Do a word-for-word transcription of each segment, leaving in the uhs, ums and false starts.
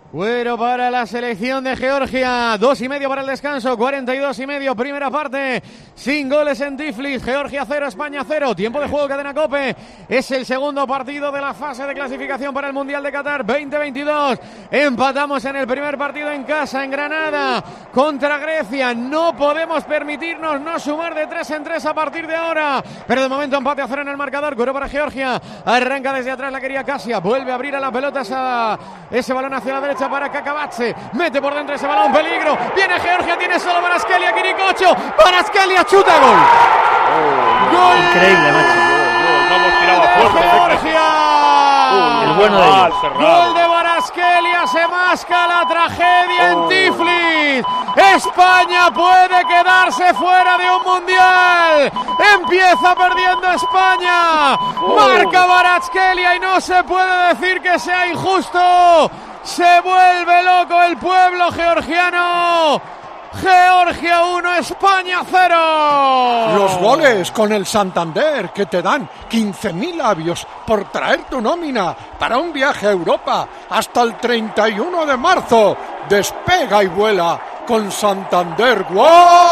Bueno, para la selección de Georgia, dos y medio para el descanso, cuarenta y dos y medio, primera parte, sin goles en Tiflis, Georgia cero, España cero, tiempo de juego, cadena COPE, es el segundo partido de la fase de clasificación para el Mundial de Qatar veinte veintidós, empatamos en el primer partido en casa, en Granada, contra Grecia, no podemos permitirnos no sumar de tres en tres a partir de ahora, pero de momento empate a cero en el marcador, cuero para Georgia, arranca desde atrás la querida Casia, vuelve a abrir a la pelota esa, ese balón hacia la derecha, para Cacabatse, mete por dentro ese balón, peligro, viene Georgia, tiene solo Varaskelia, Kirikocho, Varaskelia, chuta, gol. Oh, ¡Gol! Increíble, macho. No hemos tirado fuerte. Georgia. Uh, el bueno de ellos. Gol de Varaskelia, se masca la tragedia en Tiflis. España puede quedarse fuera de un mundial. Empieza perdiendo España. Marca Varaskelia y no se puede decir que sea injusto. Se vuelve loco el pueblo georgiano. Georgia uno, España cero. Los goles con el Santander que te dan quince mil labios por traer tu nómina para un viaje a Europa hasta el treinta y uno de marzo. Despega y vuela con Santander. ¡Wow!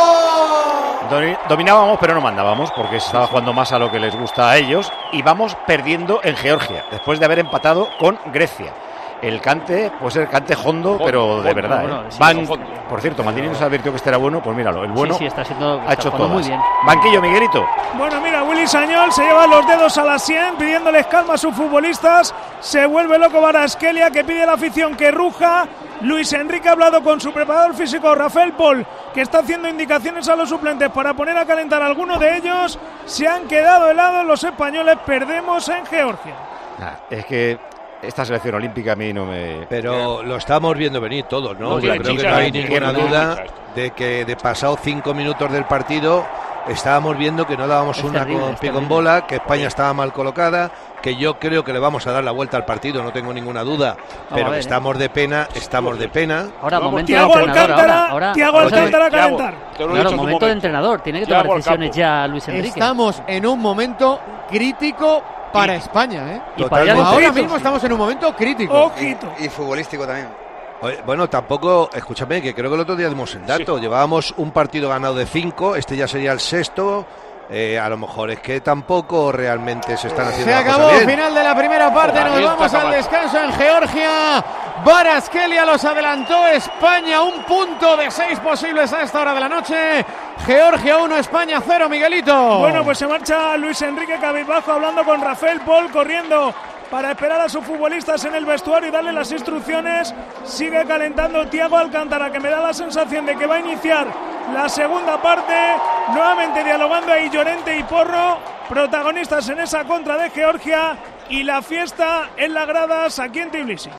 Dominábamos pero no mandábamos porque se estaba jugando más a lo que les gusta a ellos y vamos perdiendo en Georgia después de haber empatado con Grecia. El cante puede ser cante hondo, pero de verdad. Bueno, ¿eh? sí, Van, sí. por cierto, Maldini nos advirtió que este era bueno, pues míralo, el bueno sí, sí, está siendo, ha hecho todo muy bien. Banquillo, Miguelito. Bueno, mira, Willy Sañol se lleva los dedos a la sien pidiéndoles calma a sus futbolistas. Se vuelve loco Varaskelia, que pide a la afición que ruja. Luis Enrique ha hablado con su preparador físico Rafael Pol, que está haciendo indicaciones a los suplentes para poner a calentar a alguno de ellos. Se han quedado helados los españoles, perdemos en Georgia. Nah, es que esta selección olímpica a mí no me... Pero lo estamos viendo venir todos, ¿no? No, Yo sí, creo sí, que no hay sí, ninguna sí, duda sí. de que de pasado cinco minutos del partido estábamos viendo que no dábamos Es una terrible, con es pie con terrible. bola, que España estaba mal colocada, que yo creo que le vamos a dar la vuelta al partido, no tengo ninguna duda, pero a ver, que estamos de pena, estamos de pena. Ahora, momento de Tiago entrenador. Alcántara, Ahora, ahora, Tiago ahora- Alcántara a calentar. Claro, momento de entrenador. Tiene que tomar Tiago al decisiones campo. ya Luis Enrique. Estamos en un momento crítico para España, ¿eh? Y para allá de Ahora ojito. mismo estamos en un momento crítico. Ojito. Y futbolístico también. Oye, bueno, tampoco, escúchame, que creo que el otro día dimos el dato, llevábamos un partido ganado de cinco, este ya sería el sexto. Eh, a lo mejor es que tampoco realmente se están haciendo Se las cosas acabó, bien. final de la primera parte, nos Ahí está vamos al Camacho. descanso en Georgia. Varaskelia los adelantó, España un punto de seis posibles a esta hora de la noche. Georgia uno, España cero, Miguelito. Bueno, pues se marcha Luis Enrique cabizbajo hablando con Rafael Pol, corriendo para esperar a sus futbolistas en el vestuario y darle las instrucciones. Sigue calentando Tiago Alcántara, que me da la sensación de que va a iniciar la segunda parte, nuevamente dialogando ahí Llorente y Porro, protagonistas en esa contra de Georgia, y la fiesta en las gradas aquí en Tbilisi.